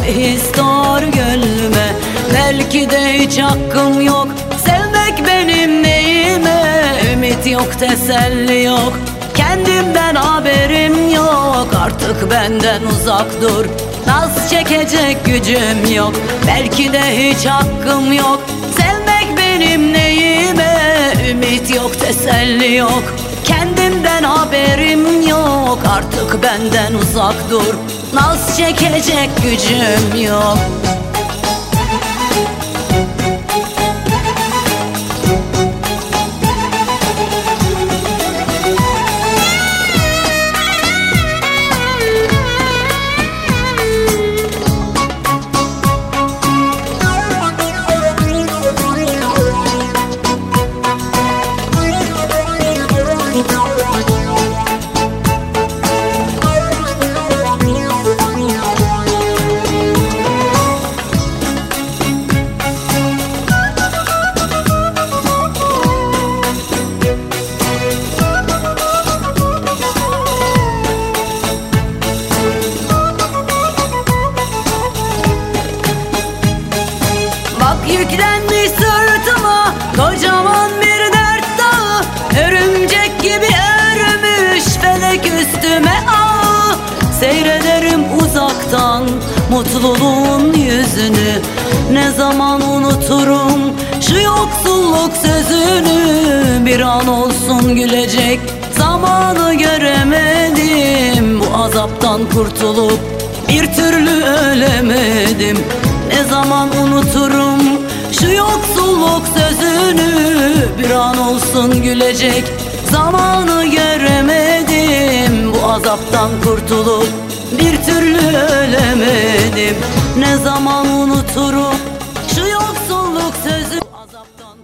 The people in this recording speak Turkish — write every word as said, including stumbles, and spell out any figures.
his doğar gönlüme. Belki de hiç hakkım yok, sevmek benim neyime. Ümit yok, teselli yok, kendimden haberim yok. Artık benden uzak dur, naz çekecek gücüm yok. Belki de hiç hakkım yok, sevmek benim neyime. Ümit yok, teselli yok, kendimden haberim yok. Artık benden uzak dur, naz çekecek gücüm yok. Yüklenmiş sırtıma kocaman bir dert dağı, örümcek gibi örmüş felek üstüme ağı. Seyrederim uzaktan mutluluğun yüzünü, ne zaman unuturum şu yoksulluk sözünü. Bir an olsun gülecek zamanı göremedim, bu azaptan kurtulup bir türlü ölemedim. Ne zaman unuturum şu yoksulluk sözünü, bir an olsun gülecek zamanı göremedim. Bu azaptan kurtulup bir türlü ölemedim. Ne zaman unuturum şu yoksulluk sözü, azaptan